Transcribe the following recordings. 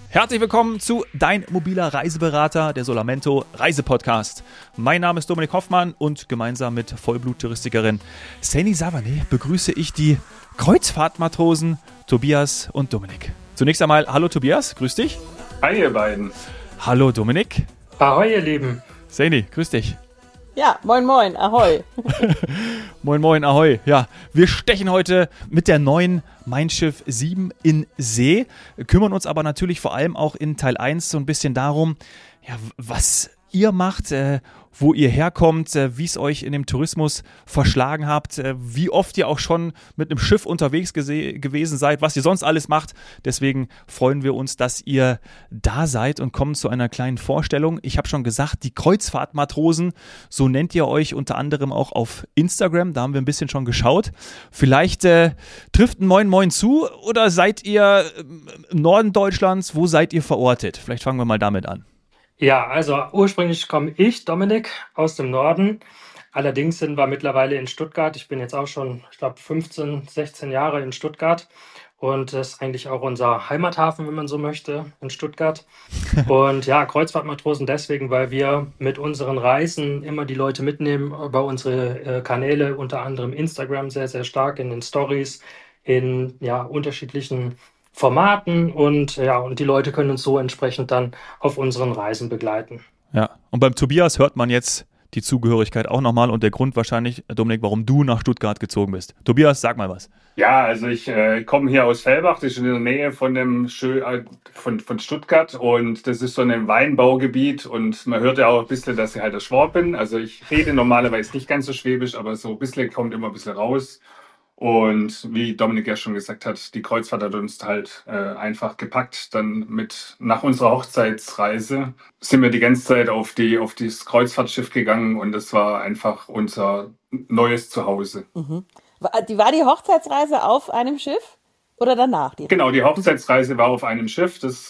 Herzlich willkommen zu Dein mobiler Reiseberater, der Solamento Reisepodcast. Mein Name ist Dominik Hoffmann und gemeinsam mit Vollblut-Touristikerin Saini Savane begrüße ich die Kreuzfahrtmatrosen Tobias und Dominik. Zunächst einmal, hallo Tobias, grüß dich. Hi ihr beiden. Hallo Dominik. Ahoi ihr Lieben. Saini, grüß dich. Ja, moin moin, ahoi. Moin moin, ahoi. Ja, wir stechen heute mit der neuen Mein Schiff 7 in See, kümmern uns aber natürlich vor allem auch in Teil 1 so ein bisschen darum, ja, was ihr macht, wo ihr herkommt, wie es euch in dem Tourismus verschlagen habt, wie oft ihr auch schon mit einem Schiff unterwegs gewesen seid, was ihr sonst alles macht. Deswegen freuen wir uns, dass ihr da seid und kommen zu einer kleinen Vorstellung. Ich habe schon gesagt, die Kreuzfahrtmatrosen, so nennt ihr euch unter anderem auch auf Instagram. Da haben wir ein bisschen schon geschaut. Vielleicht trifft ein Moin Moin zu oder seid ihr im Norden Deutschlands? Wo seid ihr verortet? Vielleicht fangen wir mal damit an. Ja, also ursprünglich komme ich, Dominik, aus dem Norden. Allerdings sind wir mittlerweile in Stuttgart. Ich bin jetzt auch schon, ich glaube, 15, 16 Jahre in Stuttgart. Und das ist eigentlich auch unser Heimathafen, wenn man so möchte, in Stuttgart. Und ja, Kreuzfahrtmatrosen deswegen, weil wir mit unseren Reisen immer die Leute mitnehmen über unsere Kanäle, unter anderem Instagram sehr, sehr stark in den Stories, in ja, unterschiedlichen Formaten und die Leute können uns so entsprechend dann auf unseren Reisen begleiten. Ja, und beim Tobias hört man jetzt die Zugehörigkeit auch nochmal und der Grund wahrscheinlich, Dominik, warum du nach Stuttgart gezogen bist. Tobias, sag mal was. Ja, also ich komme hier aus Fellbach, das ist in der Nähe von Stuttgart und das ist so ein Weinbaugebiet und man hört ja auch ein bisschen, dass ich halt der Schwab bin. Also ich rede normalerweise nicht ganz so schwäbisch, aber so ein bisschen kommt immer ein bisschen raus. Und wie Dominik ja schon gesagt hat, die Kreuzfahrt hat uns halt einfach gepackt. Dann nach unserer Hochzeitsreise sind wir die ganze Zeit auf dieses Kreuzfahrtschiff gegangen und das war einfach unser neues Zuhause. Mhm. War die Hochzeitsreise auf einem Schiff oder danach? Genau, die Hochzeitsreise war auf einem Schiff. Das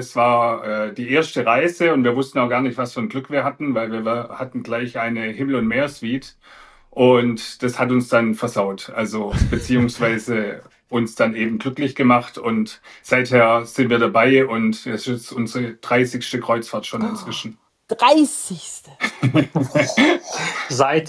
war die erste Reise und wir wussten auch gar nicht, was für ein Glück wir hatten, weil wir hatten gleich eine Himmel- und Meer-Suite. Und das hat uns dann versaut, also beziehungsweise uns dann eben glücklich gemacht und seither sind wir dabei und es ist unsere 30. Kreuzfahrt schon inzwischen. 30. Seit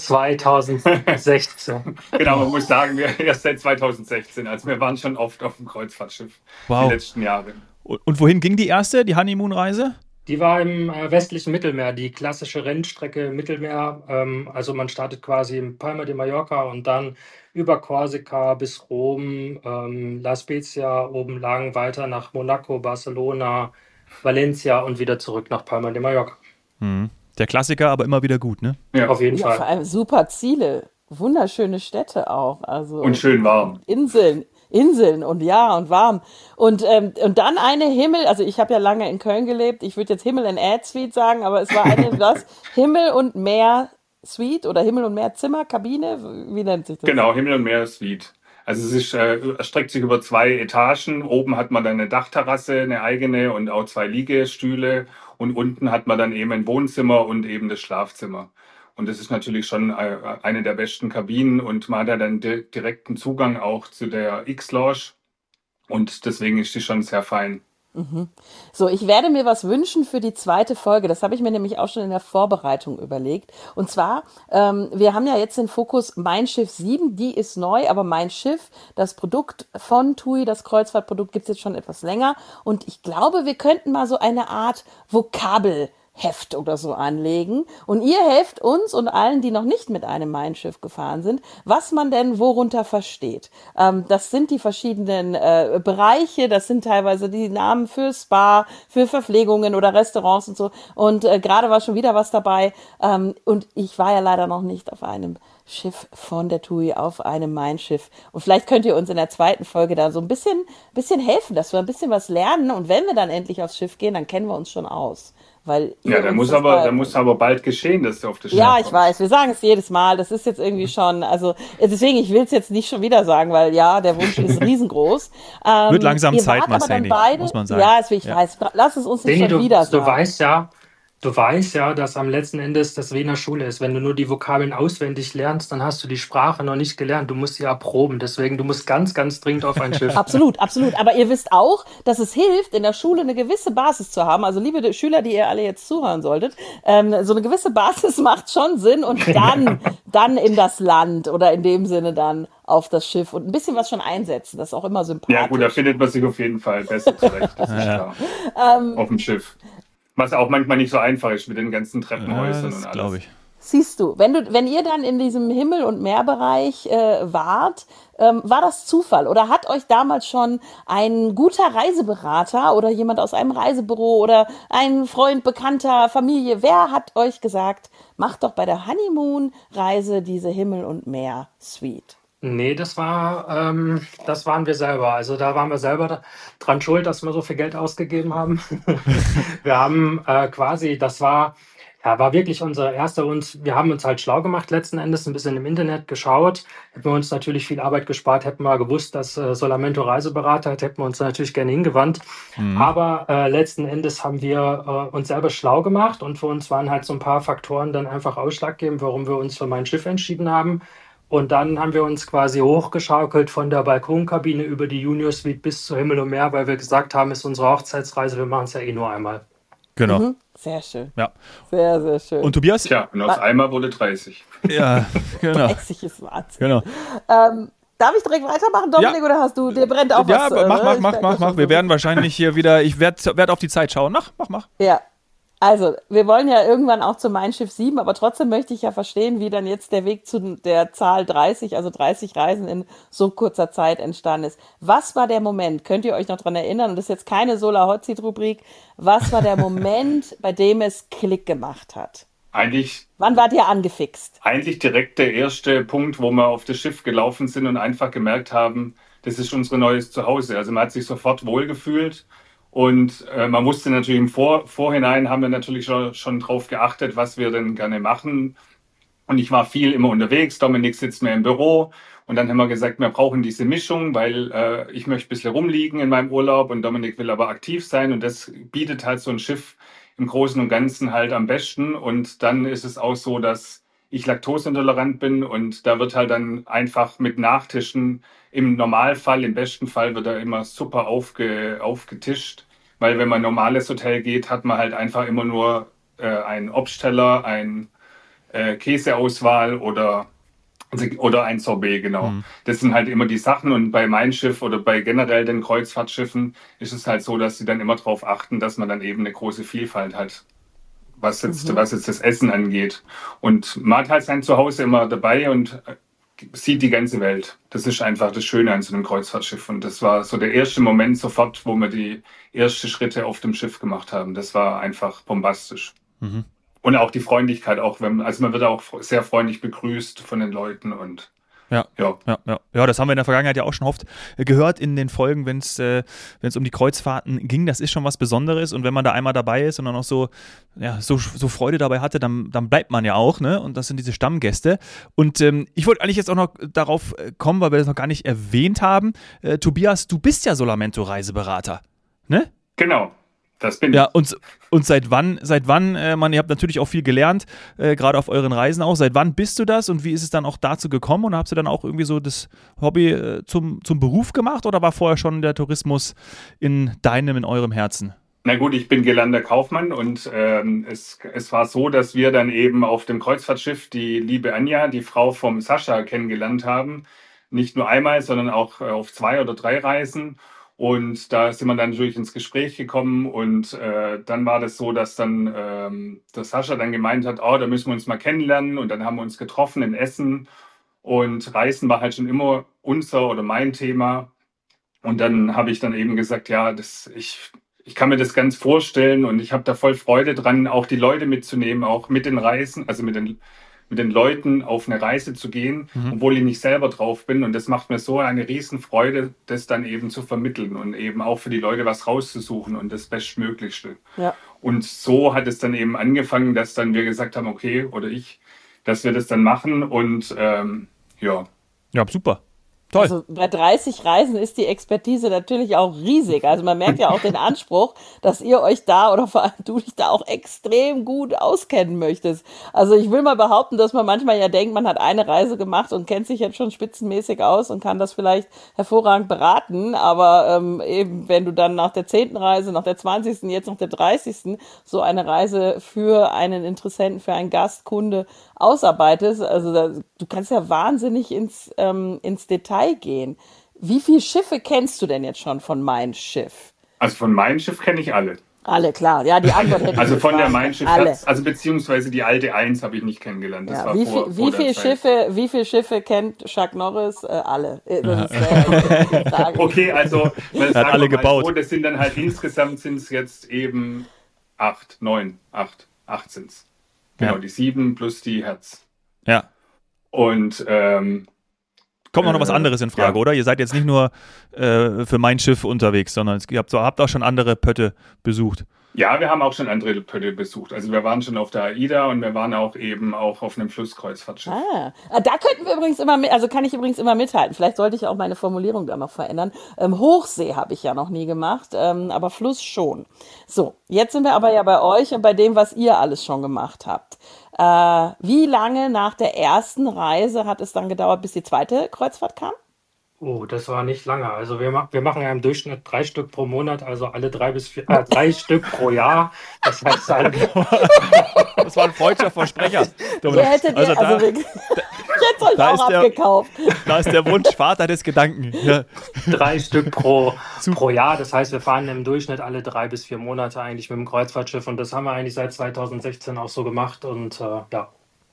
2016. Genau, man muss sagen, wir erst seit 2016, also wir waren schon oft auf dem Kreuzfahrtschiff die letzten Jahre. Und wohin ging die erste, die Honeymoon-Reise? Die war im westlichen Mittelmeer, die klassische Rennstrecke Mittelmeer. Also man startet quasi in Palma de Mallorca und dann über Korsika bis Rom, La Spezia, oben lang weiter nach Monaco, Barcelona, Valencia und wieder zurück nach Palma de Mallorca. Der Klassiker, aber immer wieder gut, ne? Ja, auf jeden Fall. Vor allem super Ziele, wunderschöne Städte auch. Also und schön warm. Inseln und warm. Und dann eine also ich habe ja lange in Köln gelebt, ich würde jetzt Himmel and Erd Suite sagen, aber es war Himmel und Meer Suite oder Himmel und Meer Zimmer, Kabine, wie nennt sich das? Genau, Himmel und Meer Suite. Also es erstreckt sich über 2 Etagen. Oben hat man dann eine Dachterrasse, eine eigene und auch 2 Liegestühle und unten hat man dann eben ein Wohnzimmer und eben das Schlafzimmer. Und das ist natürlich schon eine der besten Kabinen und man hat ja dann direkten Zugang auch zu der X-Lounge und deswegen ist die schon sehr fein. So, ich werde mir was wünschen für die zweite Folge. Das habe ich mir nämlich auch schon in der Vorbereitung überlegt. Und zwar, wir haben ja jetzt den Fokus Mein Schiff 7, die ist neu, aber Mein Schiff, das Produkt von TUI, das Kreuzfahrtprodukt, gibt es jetzt schon etwas länger. Und ich glaube, wir könnten mal so eine Art Vokabelheft oder so anlegen. Und ihr helft uns und allen, die noch nicht mit einem Mein Schiff gefahren sind, was man denn worunter versteht. Das sind die verschiedenen Bereiche, das sind teilweise die Namen für Spa, für Verpflegungen oder Restaurants und so. Und gerade war schon wieder was dabei. Und ich war ja leider noch nicht auf einem Schiff von der TUI, auf einem Mein Schiff. Und vielleicht könnt ihr uns in der zweiten Folge da so ein bisschen helfen, dass wir ein bisschen was lernen. Und wenn wir dann endlich aufs Schiff gehen, dann kennen wir uns schon aus. Weil da muss aber bald geschehen, dass du auf das Schiff kommst. Ich weiß, wir sagen es jedes Mal, das ist jetzt irgendwie schon, also deswegen, ich will es jetzt nicht schon wieder sagen, weil ja, der Wunsch ist riesengroß. Wird langsam Zeit, Marcel, muss man sagen. Ja, ich weiß, lass es uns nicht schon wieder sagen. Du weißt ja, Du weißt ja, dass am letzten Endes das wie in der Schule ist. Wenn du nur die Vokabeln auswendig lernst, dann hast du die Sprache noch nicht gelernt. Du musst sie erproben. Deswegen, du musst ganz, ganz dringend auf ein Schiff. Absolut, absolut. Aber ihr wisst auch, dass es hilft, in der Schule eine gewisse Basis zu haben. Also liebe Schüler, die ihr alle jetzt zuhören solltet, so eine gewisse Basis macht schon Sinn und dann in das Land oder in dem Sinne dann auf das Schiff und ein bisschen was schon einsetzen. Das ist auch immer sympathisch. Ja gut, da findet man sich auf jeden Fall besser zurecht, das ist klar. Auf dem Schiff. Was auch manchmal nicht so einfach ist mit den ganzen Treppenhäusern und alles. Glaube ich. Siehst du, wenn ihr dann in diesem Himmel- und Meerbereich wart, war das Zufall oder hat euch damals schon ein guter Reiseberater oder jemand aus einem Reisebüro oder ein Freund, Bekannter, Familie, wer hat euch gesagt, macht doch bei der Honeymoon-Reise diese Himmel- und Meer-Suite? Nee, das waren wir selber. Also da waren wir selber dran schuld, dass wir so viel Geld ausgegeben haben. Wir haben war wirklich unser erster und wir haben uns halt schlau gemacht letzten Endes, ein bisschen im Internet geschaut. Hätten wir uns natürlich viel Arbeit gespart, hätten wir gewusst, dass Solamento Reiseberater hat, hätten wir uns natürlich gerne hingewandt. Aber letzten Endes haben wir uns selber schlau gemacht und für uns waren halt so ein paar Faktoren dann einfach ausschlaggebend, warum wir uns für mein Schiff entschieden haben. Und dann haben wir uns quasi hochgeschaukelt von der Balkonkabine über die Junior Suite bis zu Himmel und Meer, weil wir gesagt haben, es ist unsere Hochzeitsreise, wir machen es ja eh nur einmal. Genau. Sehr schön. Ja. Sehr, sehr schön. Und Tobias? Tja, und aus einmal wurde 30. Ja, genau. 30 ist Wahnsinn. Genau. Darf ich direkt weitermachen, Dominik, oder hast du, dir brennt auch Ja, was? mach. Wir werden wahrscheinlich hier wieder, ich werd auf die Zeit schauen. Mach. Ja, also wir wollen ja irgendwann auch zu Mein Schiff 7, aber trotzdem möchte ich ja verstehen, wie dann jetzt der Weg zu der Zahl 30, also 30 Reisen in so kurzer Zeit entstanden ist. Was war der Moment? Könnt ihr euch noch dran erinnern? Und das ist jetzt keine Solar Hot Seat Rubrik. Was war der Moment, bei dem es Klick gemacht hat? Wann wart ihr angefixt? Eigentlich direkt der erste Punkt, wo wir auf das Schiff gelaufen sind und einfach gemerkt haben, das ist unser neues Zuhause. Also man hat sich sofort wohlgefühlt und man wusste natürlich im Vorhinein, haben wir natürlich schon drauf geachtet, was wir denn gerne machen. Und ich war viel immer unterwegs, Dominik sitzt mehr im Büro und dann haben wir gesagt, wir brauchen diese Mischung, weil ich möchte ein bisschen rumliegen in meinem Urlaub und Dominik will aber aktiv sein und das bietet halt so ein Schiff im Großen und Ganzen halt am besten. Und dann ist es auch so, dass ich laktoseintolerant bin und da wird halt dann einfach mit Nachtischen im Normalfall, im besten Fall wird da immer super aufgetischt, weil wenn man ein normales Hotel geht, hat man halt einfach immer nur einen Obstteller, ein Käseauswahl oder ein Sorbet, genau. Das sind halt immer die Sachen und bei Mein Schiff oder bei generell den Kreuzfahrtschiffen ist es halt so, dass sie dann immer darauf achten, dass man dann eben eine große Vielfalt hat, was jetzt das Essen angeht. Und man hat halt sein Zuhause immer dabei und sieht die ganze Welt. Das ist einfach das Schöne an so einem Kreuzfahrtschiff und das war so der erste Moment sofort, wo wir die ersten Schritte auf dem Schiff gemacht haben. Das war einfach bombastisch. Und auch die Freundlichkeit, also man wird auch sehr freundlich begrüßt von den Leuten und Ja, das haben wir in der Vergangenheit ja auch schon oft gehört in den Folgen, wenn es um die Kreuzfahrten ging. Das ist schon was Besonderes und wenn man da einmal dabei ist und dann auch so Freude dabei hatte, dann bleibt man ja auch, ne? Und das sind diese Stammgäste. Und ich wollte eigentlich jetzt auch noch darauf kommen, weil wir das noch gar nicht erwähnt haben. Tobias, du bist ja Solamento-Reiseberater, ne? Genau. Das bin ich. Ja, und seit wann, ihr habt natürlich auch viel gelernt, gerade auf euren Reisen auch. Seit wann bist du das und wie ist es dann auch dazu gekommen? Und habt ihr dann auch irgendwie so das Hobby zum Beruf gemacht oder war vorher schon der Tourismus in eurem Herzen? Na gut, ich bin gelernter Kaufmann und es war so, dass wir dann eben auf dem Kreuzfahrtschiff die liebe Anja, die Frau vom Sascha, kennengelernt haben. Nicht nur einmal, sondern auch auf 2 oder 3 Reisen. Und da sind wir dann natürlich ins Gespräch gekommen und dann war das so, dass dann der Sascha dann gemeint hat, da müssen wir uns mal kennenlernen und dann haben wir uns getroffen in Essen und Reisen war halt schon immer unser oder mein Thema und dann habe ich dann eben gesagt, ja, ich kann mir das ganz vorstellen und ich habe da voll Freude dran, auch die Leute mitzunehmen, auch mit den Reisen, also mit den Leuten auf eine Reise zu gehen, obwohl ich nicht selber drauf bin. Und das macht mir so eine Riesenfreude, das dann eben zu vermitteln und eben auch für die Leute was rauszusuchen und das Bestmöglichste. Ja. Und so hat es dann eben angefangen, dass dann wir gesagt haben, okay, oder ich, dass wir das dann machen und ja. Ja, super. Toll. Also bei 30 Reisen ist die Expertise natürlich auch riesig. Also man merkt ja auch den Anspruch, dass ihr euch da oder vor allem du dich da auch extrem gut auskennen möchtest. Also ich will mal behaupten, dass man manchmal ja denkt, man hat eine Reise gemacht und kennt sich jetzt schon spitzenmäßig aus und kann das vielleicht hervorragend beraten. Aber eben, wenn du dann nach der 10. Reise, nach der 20., jetzt nach der 30. so eine Reise für einen Interessenten, für einen Gastkunde ausarbeitest, also du kannst ja wahnsinnig ins Detail gehen. Wie viele Schiffe kennst du denn jetzt schon von Mein Schiff? Also von Mein Schiff kenne ich alle. Alle, klar. Ja, die Antwort hätte ich Also von der gefragt. Mein Schiff, Alle. also beziehungsweise die alte 1 habe ich nicht kennengelernt. Das Ja, war wie vor der viele Zeit. Schiffe kennt Chuck Norris? Alle. Das ist die Frage. Okay, also hat alle gebaut. So, das sind dann halt insgesamt sind es jetzt eben 8 sind es. Genau, Ja. die 7 plus die Herz. Ja. Und Kommt noch was anderes in Frage, ja. oder? Ihr seid jetzt nicht nur für Mein Schiff unterwegs, sondern ihr habt auch schon andere Pötte besucht. ja, wir haben auch schon andere Pötte besucht. Also wir waren schon auf der AIDA und wir waren auch eben auch auf einem Flusskreuzfahrtschiff. Da könnten wir übrigens immer kann ich übrigens immer mithalten. Vielleicht sollte ich auch meine Formulierung da noch verändern. Hochsee habe ich ja noch nie gemacht, aber Fluss schon. So, jetzt sind wir aber ja bei euch und bei dem, was ihr alles schon gemacht habt. Wie lange nach der ersten Reise hat es dann gedauert, bis die zweite Kreuzfahrt kam? Oh, das war nicht lange. Also wir machen ja im Durchschnitt 3 Stück pro Monat, also alle 3 Stück pro Jahr. Das heißt, Das war ein freudscher Versprecher. Ihr hättet Also ich hätte es euch da auch ist der- abgekauft. Da ist der Wunsch Vater des Gedanken. Ja. 3 Stück pro Jahr. Das heißt, wir fahren im Durchschnitt alle 3 bis 4 Monate eigentlich mit dem Kreuzfahrtschiff und das haben wir eigentlich seit 2016 auch so gemacht und ja.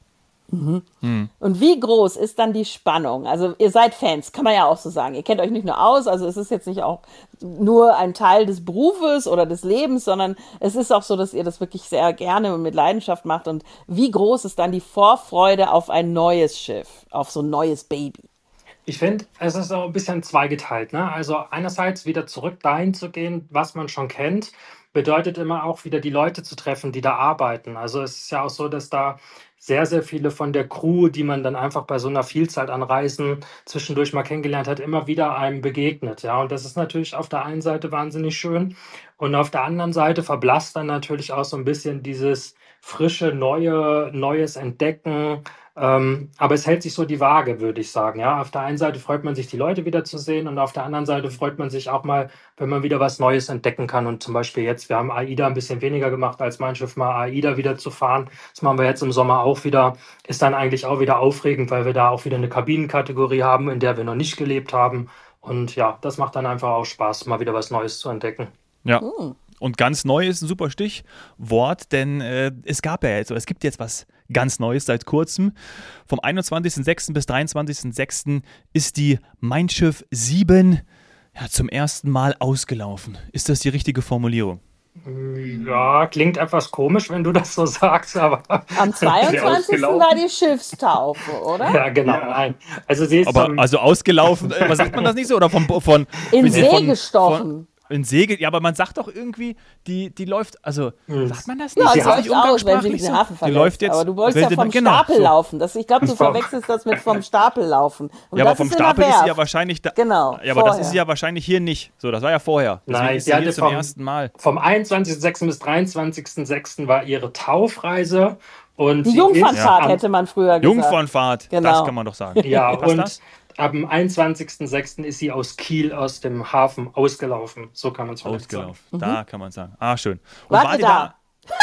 Und wie groß ist dann die Spannung? Also ihr seid Fans, kann man ja auch so sagen. Ihr kennt euch nicht nur aus, also es ist jetzt nicht auch nur ein Teil des Berufes oder des Lebens, sondern es ist auch so, dass ihr das wirklich sehr gerne und mit Leidenschaft macht. Und wie groß ist dann die Vorfreude auf ein neues Schiff, auf so ein neues Baby? Ich finde, es ist auch ein bisschen zweigeteilt, ne? Also einerseits wieder zurück dahin zu gehen, was man schon kennt, bedeutet immer auch wieder die Leute zu treffen, die da arbeiten. Also es ist ja auch so, dass da sehr, sehr viele von der Crew, die man dann einfach bei so einer Vielzahl an Reisen zwischendurch mal kennengelernt hat, immer wieder einem begegnet. Ja, und das ist natürlich auf der einen Seite wahnsinnig schön und auf der anderen Seite verblasst dann natürlich auch so ein bisschen dieses frische, neues Entdecken. Aber es hält sich so die Waage, würde ich sagen. Ja, auf der einen Seite freut man sich, die Leute wieder zu sehen und auf der anderen Seite freut man sich auch mal, wenn man wieder was Neues entdecken kann. Und zum Beispiel jetzt, wir haben AIDA ein bisschen weniger gemacht, als Mein Schiff mal AIDA wieder zu fahren. Das machen wir jetzt im Sommer auch wieder. Ist dann eigentlich auch wieder aufregend, weil wir da auch wieder eine Kabinenkategorie haben, in der wir noch nicht gelebt haben. Und ja, das macht dann einfach auch Spaß, mal wieder was Neues zu entdecken. Ja. Und ganz neu ist ein super Stichwort, denn es gibt jetzt was ganz Neues seit kurzem. Vom 21.06. bis 23.06. ist die Mein Schiff 7 zum ersten Mal ausgelaufen. Ist das die richtige Formulierung? Ja, klingt etwas komisch, wenn du das so sagst, aber Am 22. ausgelaufen? war die Schiffstaufe, oder? ja, genau. Ja. Nein. Also sie ist Aber also ausgelaufen, was sagt man das nicht so? Oder In wie sie See gestochen. In See, ja, aber man sagt doch irgendwie, die läuft, also sagt man das nicht? Ja, Sie es hat läuft aus, wenn sie umgangssprachlich den Hafen Die verlässt. läuft jetzt, aber du wolltest ja vom genau, Stapel so. laufen. Ich glaube, du verwechselst das mit vom Stapel laufen. Und Ja, das aber vom ist in der Stapel ist sie ja Werft. wahrscheinlich da. Genau, Ja, aber das vorher. ist sie ja wahrscheinlich hier nicht. So, das war ja vorher. Deswegen Nein, ist sie sie hier hatte zum ersten Mal. vom 21.06. bis 23.06. war ihre Taufreise. Und Die sie Jungfernfahrt ist hätte man früher gesagt. Jungfernfahrt, Genau. das kann man doch sagen. Ja, Passt und das? am 21.06. ist sie aus Kiel, aus dem Hafen, ausgelaufen. So kann man es vielleicht sagen. Ausgelaufen. Da kann man sagen. Ah, schön. Und Wart ihr da?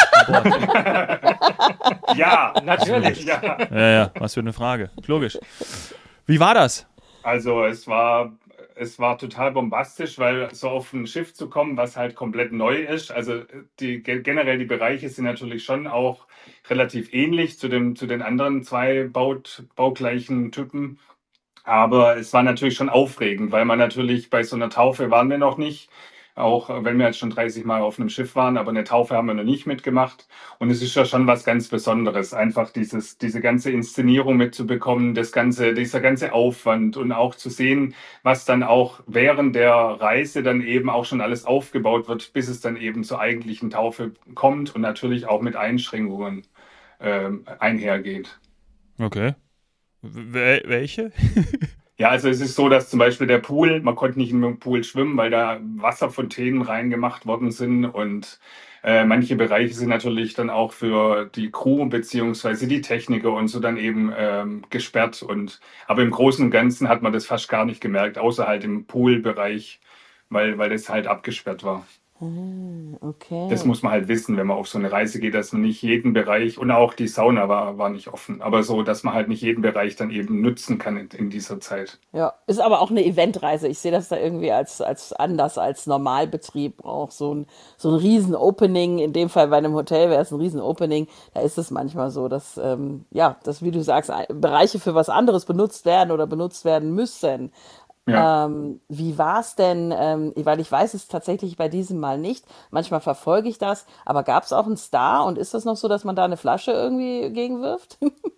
Ja, Natürlich. Ja. Ja, was für eine Frage. Logisch. Wie war das? Also es war total bombastisch, weil so auf ein Schiff zu kommen, was halt komplett neu ist. Also generell die Bereiche sind natürlich schon auch relativ ähnlich zu den anderen 2 baugleichen Typen. Aber es war natürlich schon aufregend, weil man natürlich bei so einer Taufe waren wir noch nicht. Auch wenn wir jetzt schon 30 Mal auf einem Schiff waren, aber eine Taufe haben wir noch nicht mitgemacht. Und es ist ja schon was ganz Besonderes, einfach diese ganze Inszenierung mitzubekommen, dieser ganze Aufwand und auch zu sehen, was dann auch während der Reise dann eben auch schon alles aufgebaut wird, bis es dann eben zur eigentlichen Taufe kommt und natürlich auch mit Einschränkungen einhergeht. Okay. Welche? Ja, also es ist so, dass zum Beispiel der Pool, man konnte nicht in dem Pool schwimmen, weil da Wasserfontänen reingemacht worden sind und manche Bereiche sind natürlich dann auch für die Crew beziehungsweise die Techniker und so dann eben gesperrt aber im Großen und Ganzen hat man das fast gar nicht gemerkt, außer halt im Poolbereich, weil das halt abgesperrt war. Das Okay. muss man halt wissen, wenn man auf so eine Reise geht, dass man nicht jeden Bereich, und auch die Sauna war nicht offen, aber so, dass man halt nicht jeden Bereich dann eben nutzen kann in dieser Zeit. Ja, ist aber auch eine Eventreise. Ich sehe das da irgendwie als anders als Normalbetrieb. Auch so ein Riesen-Opening. In dem Fall bei einem Hotel wäre es ein Riesen-Opening. Da ist es manchmal so, dass, ja, dass, wie du sagst, Bereiche für was anderes benutzt werden oder benutzt werden müssen. Ja. Wie war es denn, weil ich weiß es tatsächlich bei diesem Mal nicht. Manchmal verfolge ich das, aber gab es auch einen Star und ist das noch so, dass man da eine Flasche irgendwie gegenwirft?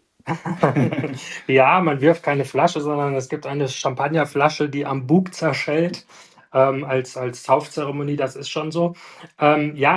Ja, man wirft keine Flasche, sondern es gibt eine Champagnerflasche, die am Bug zerschellt, als Taufzeremonie, das ist schon so. Ja,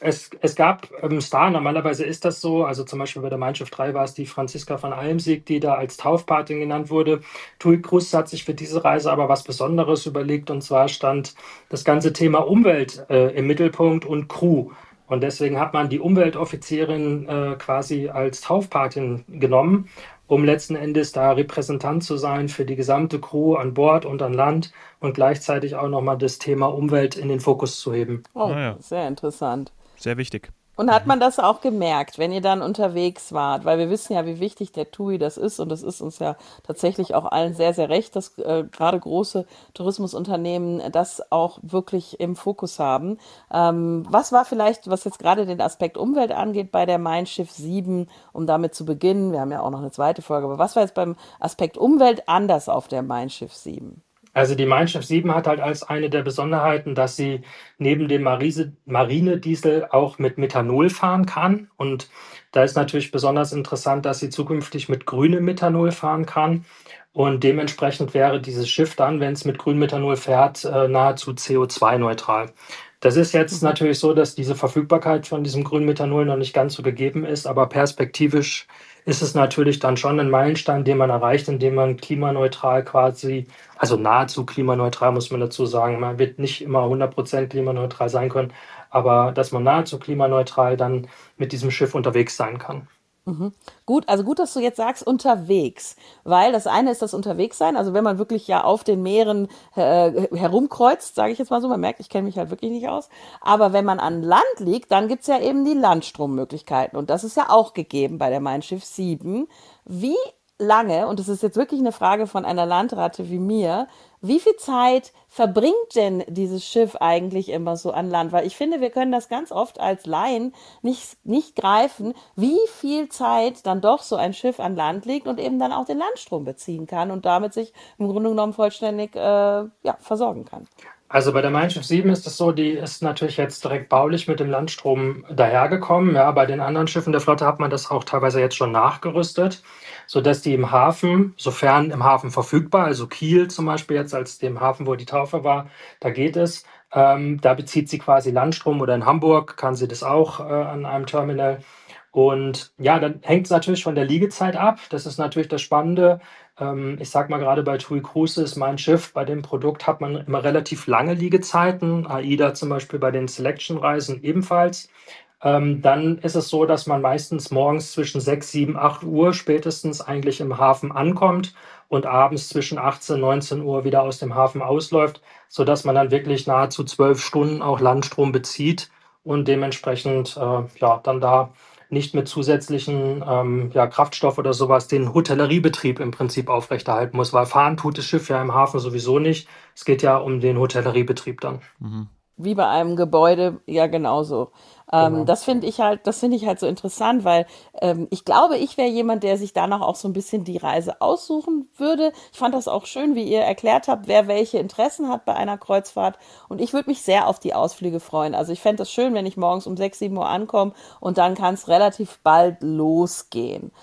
es gab Star, normalerweise ist das so, also zum Beispiel bei der Mein Schiff 3 war es die Franziska von Almsieg, die da als Taufpatin genannt wurde. TUI Cruises hat sich für diese Reise aber was Besonderes überlegt, und zwar stand das ganze Thema Umwelt im Mittelpunkt und Crew. Und deswegen hat man die Umweltoffizierin quasi als Taufpatin genommen, um letzten Endes da Repräsentant zu sein für die gesamte Crew an Bord und an Land und gleichzeitig auch nochmal das Thema Umwelt in den Fokus zu heben. Oh, Naja, sehr interessant. sehr wichtig. Und hat man das auch gemerkt, wenn ihr dann unterwegs wart? Weil wir wissen ja, wie wichtig der TUI das ist. Und das ist uns ja tatsächlich auch allen sehr, sehr recht, dass gerade große Tourismusunternehmen das auch wirklich im Fokus haben. Was war vielleicht, was jetzt gerade den Aspekt Umwelt angeht, bei der Mein Schiff 7, um damit zu beginnen? Wir haben ja auch noch eine zweite Folge. Aber was war jetzt beim Aspekt Umwelt anders auf der Mein Schiff 7? Also die Mein Schiff 7 hat halt als eine der Besonderheiten, dass sie neben dem Marinediesel auch mit Methanol fahren kann. Und da ist natürlich besonders interessant, dass sie zukünftig mit grünem Methanol fahren kann. Und dementsprechend wäre dieses Schiff dann, wenn es mit grünem Methanol fährt, nahezu CO2-neutral. Das ist jetzt Mhm. natürlich so, dass diese Verfügbarkeit von diesem grünen Methanol noch nicht ganz so gegeben ist, aber perspektivisch ist es natürlich dann schon ein Meilenstein, den man erreicht, indem man klimaneutral quasi, also nahezu klimaneutral muss man dazu sagen, man wird nicht immer 100% klimaneutral sein können, aber dass man nahezu klimaneutral dann mit diesem Schiff unterwegs sein kann. Gut, also gut, dass du jetzt sagst unterwegs, weil das eine ist das Unterwegssein, also wenn man wirklich ja auf den Meeren herumkreuzt, sage ich jetzt mal so, man merkt, ich kenne mich halt wirklich nicht aus, aber wenn man an Land liegt, dann gibt's ja eben die Landstrommöglichkeiten und das ist ja auch gegeben bei der Mein Schiff 7. Wie lange, und das ist jetzt wirklich eine Frage von einer Landratte wie mir, wie viel Zeit verbringt denn dieses Schiff eigentlich immer so an Land? Weil ich finde, wir können das ganz oft als Laien nicht greifen, wie viel Zeit dann doch so ein Schiff an Land liegt und eben dann auch den Landstrom beziehen kann und damit sich im Grunde genommen vollständig ja, versorgen kann. Also bei der Mein Schiff 7 ist es so, die ist natürlich jetzt direkt baulich mit dem Landstrom dahergekommen. Ja, bei den anderen Schiffen der Flotte hat man das auch teilweise jetzt schon nachgerüstet, sodass die im Hafen, sofern im Hafen verfügbar, also Kiel zum Beispiel jetzt als dem Hafen, wo die Taufe war, da geht es. Da bezieht sie quasi Landstrom, oder in Hamburg kann sie das auch an einem Terminal. Und ja, dann hängt es natürlich von der Liegezeit ab. Das ist natürlich das Spannende. Ich sag mal, gerade bei TUI Cruises, Mein Schiff, bei dem Produkt hat man immer relativ lange Liegezeiten. AIDA zum Beispiel bei den Selection-Reisen ebenfalls. Dann ist es so, dass man meistens morgens zwischen 6, 7, 8 Uhr spätestens eigentlich im Hafen ankommt und abends zwischen 18, 19 Uhr wieder aus dem Hafen ausläuft, sodass man dann wirklich nahezu 12 Stunden auch Landstrom bezieht und dementsprechend ja, dann da nicht mit zusätzlichen ja, Kraftstoff oder sowas den Hotelleriebetrieb im Prinzip aufrechterhalten muss, weil fahren tut das Schiff ja im Hafen sowieso nicht. Es geht ja um den Hotelleriebetrieb dann. Mhm. Wie bei einem Gebäude, ja genauso. Genau. Das finde ich halt so interessant, weil ich glaube, ich wäre jemand, der sich danach auch so ein bisschen die Reise aussuchen würde. Ich fand das auch schön, wie ihr erklärt habt, wer welche Interessen hat bei einer Kreuzfahrt. Und ich würde mich sehr auf die Ausflüge freuen. Also ich fände das schön, wenn ich morgens um 6, 7 Uhr ankomme und dann kann es relativ bald losgehen.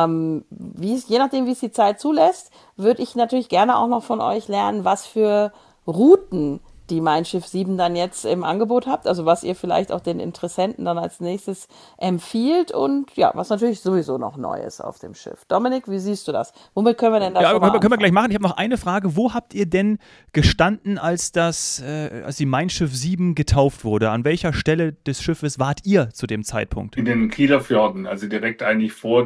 Je nachdem, wie es die Zeit zulässt, würde ich natürlich gerne auch noch von euch lernen, was für Routen die Mein Schiff 7 dann jetzt im Angebot habt, also was ihr vielleicht auch den Interessenten dann als nächstes empfiehlt und ja, was natürlich sowieso noch neu ist auf dem Schiff. Dominik, wie siehst du das? Womit können wir denn da schon mal können wir anfangen? gleich machen. Ich habe noch eine Frage. Wo habt ihr denn gestanden, als die Mein Schiff 7 getauft wurde? An welcher Stelle des Schiffes wart ihr zu dem Zeitpunkt? In den Kieler Fjorden, also direkt eigentlich vor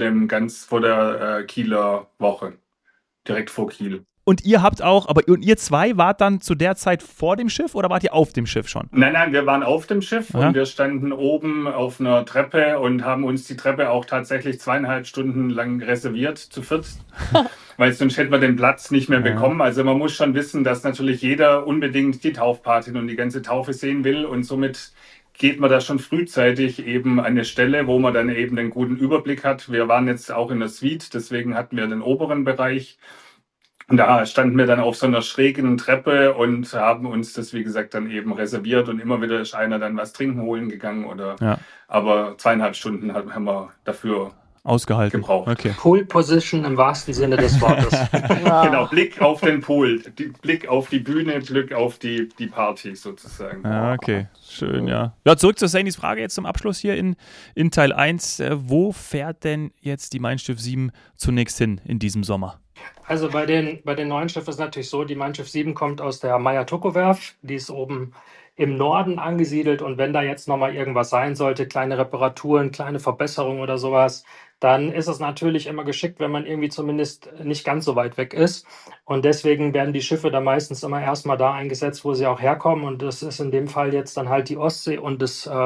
der Kieler Woche. Direkt vor Kiel. Und ihr zwei wart dann zu der Zeit vor dem Schiff oder wart ihr auf dem Schiff schon? Nein, wir waren auf dem Schiff Aha. und wir standen oben auf einer Treppe und haben uns die Treppe auch tatsächlich 2,5 Stunden lang reserviert, zu viert, weil sonst hätten wir den Platz nicht mehr bekommen. Also man muss schon wissen, dass natürlich jeder unbedingt die Taufpatin und die ganze Taufe sehen will und somit geht man da schon frühzeitig eben an eine Stelle, wo man dann eben den guten Überblick hat. Wir waren jetzt auch in der Suite, deswegen hatten wir den oberen Bereich. Und da standen wir dann auf so einer schrägen Treppe und haben uns das, wie gesagt, dann eben reserviert und immer wieder ist einer dann was trinken holen gegangen aber 2,5 Stunden haben wir dafür ausgehalten. Gebraucht. Okay. Pole Position im wahrsten Sinne des Wortes. Genau, Blick auf den Pool, Blick auf die Bühne, Blick auf die Party sozusagen. Ja, okay, schön, ja. Ja, zurück zu Sainys Frage jetzt zum Abschluss hier in Teil 1. Wo fährt denn jetzt die Mein Schiff 7 zunächst hin in diesem Sommer? Also bei den neuen Schiffen ist es natürlich so, die Mein Schiff 7 kommt aus der Meyer-Toko-Werft, die ist oben im Norden angesiedelt und wenn da jetzt nochmal irgendwas sein sollte, kleine Reparaturen, kleine Verbesserungen oder sowas, dann ist es natürlich immer geschickt, wenn man irgendwie zumindest nicht ganz so weit weg ist. Und deswegen werden die Schiffe da meistens immer erstmal da eingesetzt, wo sie auch herkommen. Und das ist in dem Fall jetzt dann halt die Ostsee und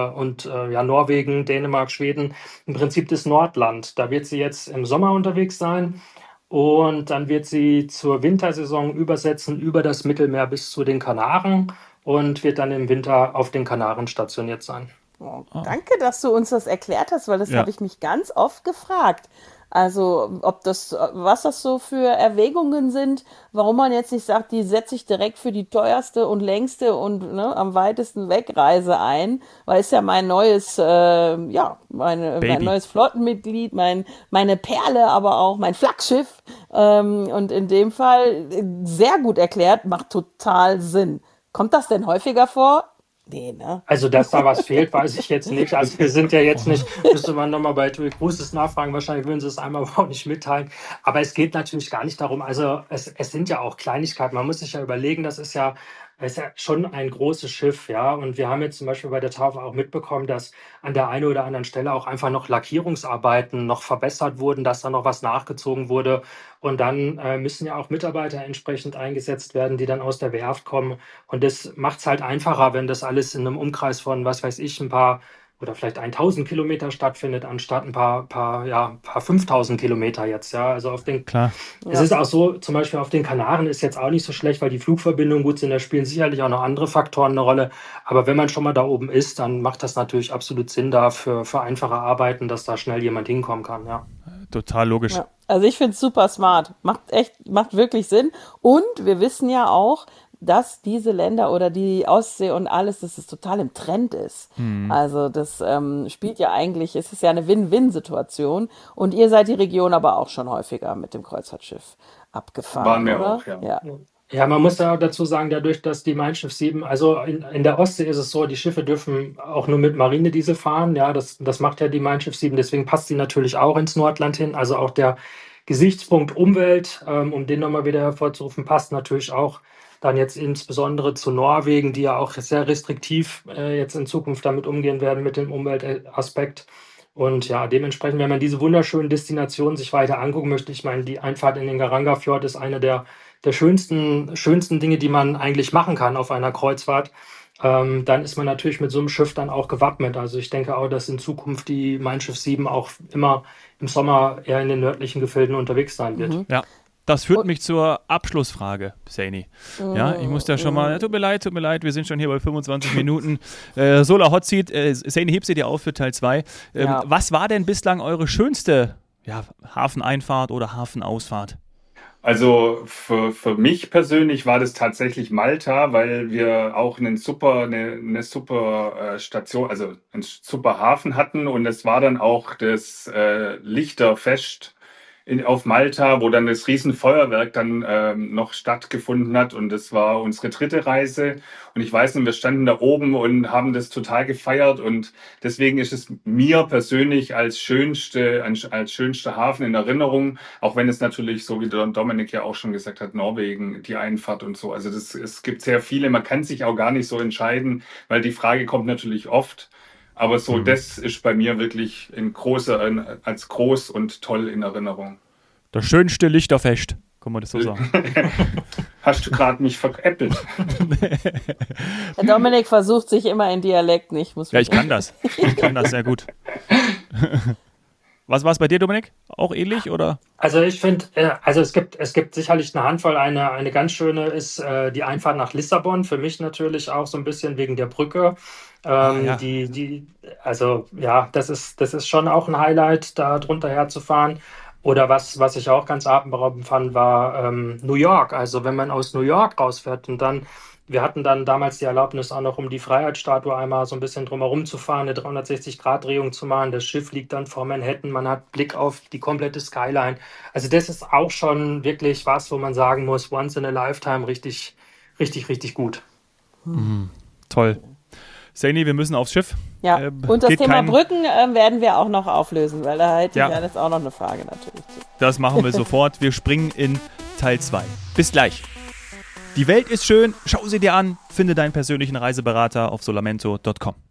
Norwegen, Dänemark, Schweden, im Prinzip das Nordland. Da wird sie jetzt im Sommer unterwegs sein. Und dann wird sie zur Wintersaison übersetzen über das Mittelmeer bis zu den Kanaren und wird dann im Winter auf den Kanaren stationiert sein. Oh, danke, dass du uns das erklärt hast, weil das habe ich mich ganz oft gefragt. Also, was das so für Erwägungen sind, warum man jetzt nicht sagt, die setze ich direkt für die teuerste und längste und am weitesten Wegreise ein, weil es ja mein neues, mein neues Flottenmitglied, meine Perle, aber auch mein Flaggschiff. Und in dem Fall sehr gut erklärt, macht total Sinn. Kommt das denn häufiger vor? Nee, ne? Also, dass da was fehlt, weiß ich jetzt nicht. Also, wir sind ja jetzt nicht, müsste man nochmal bei TUI Cruises nachfragen, wahrscheinlich würden sie es einmal auch nicht mitteilen. Aber es geht natürlich gar nicht darum, also es sind ja auch Kleinigkeiten. Man muss sich ja überlegen, es ist ja schon ein großes Schiff, ja. Und wir haben jetzt zum Beispiel bei der Taufe auch mitbekommen, dass an der einen oder anderen Stelle auch einfach noch Lackierungsarbeiten noch verbessert wurden, dass da noch was nachgezogen wurde. Und dann müssen ja auch Mitarbeiter entsprechend eingesetzt werden, die dann aus der Werft kommen. Und das macht es halt einfacher, wenn das alles in einem Umkreis von, was weiß ich, ein paar oder vielleicht 1.000 Kilometer stattfindet, anstatt ein paar 5.000 Kilometer jetzt. Ja, also Klar. Es ist auch so, zum Beispiel auf den Kanaren ist jetzt auch nicht so schlecht, weil die Flugverbindungen gut sind. Da spielen sicherlich auch noch andere Faktoren eine Rolle. Aber wenn man schon mal da oben ist, dann macht das natürlich absolut Sinn da für einfache Arbeiten, dass da schnell jemand hinkommen kann. Ja. Total logisch. Ja. Also ich finde es super smart. Macht wirklich Sinn. Und wir wissen ja auch, dass diese Länder oder die Ostsee und alles, dass es total im Trend ist. Also das spielt ja eigentlich, es ist ja eine Win-Win-Situation. Und ihr seid die Region aber auch schon häufiger mit dem Kreuzfahrtschiff abgefahren, Waren wir oder? auch, Ja. Ja, man muss ja auch dazu sagen, dadurch, dass die Mein Schiff 7, also in der Ostsee ist es so, die Schiffe dürfen auch nur mit Marinediesel fahren. Ja, das macht ja die Mein Schiff 7, deswegen passt sie natürlich auch ins Nordland hin. Also auch der Gesichtspunkt Umwelt, um den nochmal wieder hervorzurufen, passt natürlich auch dann jetzt insbesondere zu Norwegen, die ja auch sehr restriktiv jetzt in Zukunft damit umgehen werden mit dem Umweltaspekt. Und ja, dementsprechend, wenn man diese wunderschönen Destinationen sich weiter angucken möchte, ich meine, die Einfahrt in den Garangafjord ist eine der schönsten Dinge, die man eigentlich machen kann auf einer Kreuzfahrt, dann ist man natürlich mit so einem Schiff dann auch gewappnet. Also ich denke auch, dass in Zukunft die Mein Schiff 7 auch immer im Sommer eher in den nördlichen Gefilden unterwegs sein wird. Ja. Das führt mich zur Abschlussfrage, Saini. Ja, ich muss da schon mal, tut mir leid, wir sind schon hier bei 25 Minuten. Solar Hot Seat, Saini, heb sie dir auf für Teil 2. Was war denn bislang eure schönste Hafeneinfahrt oder Hafenausfahrt? Also für mich persönlich war das tatsächlich Malta, weil wir auch eine super Station, also einen super Hafen hatten und es war dann auch das Lichterfest auf Malta, wo dann das Riesenfeuerwerk dann noch stattgefunden hat. Und das war unsere 3. Reise. Und ich weiß nicht, wir standen da oben und haben das total gefeiert. Und deswegen ist es mir persönlich als schönster Hafen in Erinnerung, auch wenn es natürlich, so wie Dominik ja auch schon gesagt hat, Norwegen, die Einfahrt und so. Also es gibt sehr viele, man kann sich auch gar nicht so entscheiden, weil die Frage kommt natürlich oft. Aber so, das ist bei mir wirklich als groß und toll in Erinnerung. Das schönste Lichterfest, kann man das so sagen. Hast du gerade mich veräppelt? Der Dominik versucht sich immer in Dialekt, nicht? Ich kann das. Ich kann das sehr gut. Was war es bei dir, Dominik? Auch ähnlich, oder? Also ich finde, es gibt sicherlich eine Handvoll. Eine ganz schöne ist die Einfahrt nach Lissabon. Für mich natürlich auch so ein bisschen wegen der Brücke. Ja. Das ist schon auch ein Highlight, da drunter herzufahren. Oder was ich auch ganz atemberaubend fand, war New York. Also wenn man aus New York rausfährt und dann, wir hatten dann damals die Erlaubnis auch noch, um die Freiheitsstatue einmal so ein bisschen drumherum zu fahren, eine 360-Grad-Drehung zu machen. Das Schiff liegt dann vor Manhattan, man hat Blick auf die komplette Skyline. Also das ist auch schon wirklich was, wo man sagen muss, once in a lifetime, richtig, richtig, richtig gut. Toll. Saini, wir müssen aufs Schiff. Ja, und das Thema Brücken werden wir auch noch auflösen, weil da hätte ich jetzt auch noch eine Frage natürlich zu. Das machen wir sofort. Wir springen in Teil 2. Bis gleich. Die Welt ist schön. Schau sie dir an. Finde deinen persönlichen Reiseberater auf solamento.com.